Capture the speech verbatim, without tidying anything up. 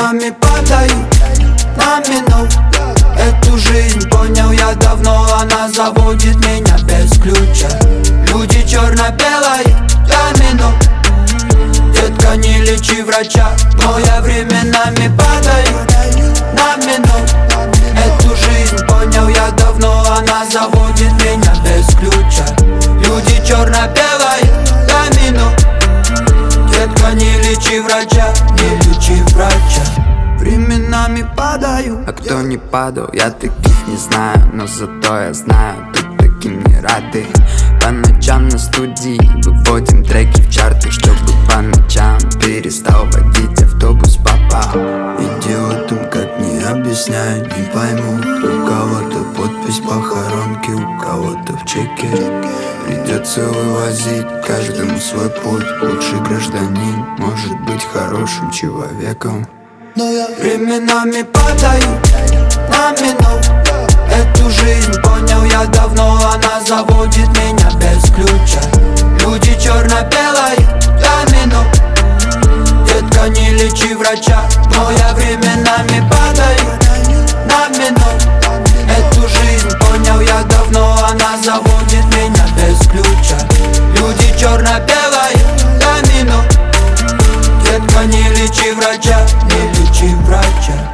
Временами падаю на минут. Эту жизнь понял я давно, она заводит меня без ключа. Люди черно-белые домино. Детка, не лечи врача, но я временами падаю на минут. Эту жизнь понял я давно, она заводит меня без ключа. Люди черно-белые домино. Детка, не лечи врача, не лечи врача. Временами падаю. А кто не падал, я таких не знаю, но зато я знаю, тут таким не рады. По ночам на студии выводим треки в чарты, чтобы по ночам перестал водить автобус папа. Идиотам как не объясняю, не пойму. У кого-то подпись похоронки, у кого-то в чеке. Придется вывозить каждому свой путь. Лучший гражданин может быть хорошим человеком. Но я временами падаю на минут. Эту жизнь понял я давно, она заводит меня без ключа. Люди черно-белые домино. Детка, не лечи врача, но я временами падаю на минут. Эту жизнь понял я давно, она заводит меня без ключа. Люди черно-белые домино. Детка, не лечи врача, не лечи врача.